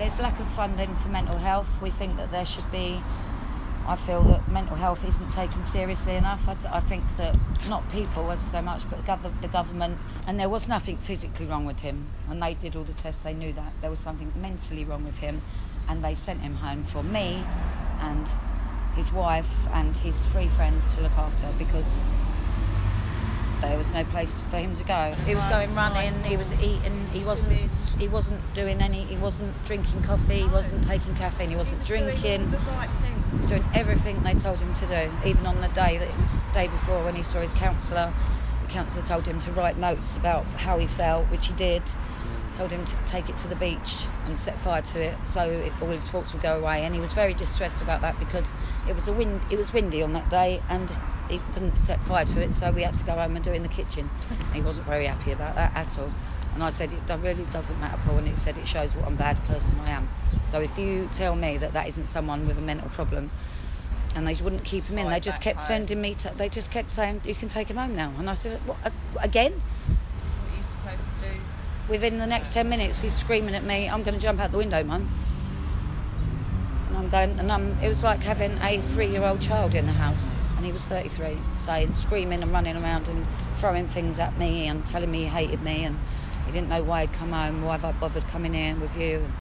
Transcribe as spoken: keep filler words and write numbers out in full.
there's lack of funding for mental health. We think that there should be... I feel that mental health isn't taken seriously enough. I, I think that not people as so much, but the, gov- the government. And there was nothing physically wrong with him. When they did all the tests, they knew that there was something mentally wrong with him, and they sent him home for me and his wife and his three friends to look after, because there was no place for him to go. He was going running, he was eating, he wasn't he wasn't doing any, he wasn't drinking coffee, he wasn't taking caffeine, he wasn't drinking. He was doing everything they told him to do. Even on the day that day before, when he saw his counsellor, the counsellor told him to write notes about how he felt, which he did. Told him to take it to the beach and set fire to it, so it, all his thoughts would go away. And he was very distressed about that, because it was a wind. It was windy on that day, and he couldn't set fire to it, so we had to go home and do it in the kitchen. He wasn't very happy about that at all. And I said, it really doesn't matter, Paul. And it said, it shows what a bad person I am. So if you tell me that that isn't someone with a mental problem, and they wouldn't keep him in, they just kept sending me. To, they just kept saying, you can take him home now. And I said, what, again? What are you supposed to do? Within the next ten minutes, he's screaming at me, I'm going to jump out the window, Mum. And I'm going, and I'm, it was like having a three-year-old child in the house, and he was thirty-three, saying, screaming and running around and throwing things at me and telling me he hated me, and he didn't know why I'd come home, why have I bothered coming here with you.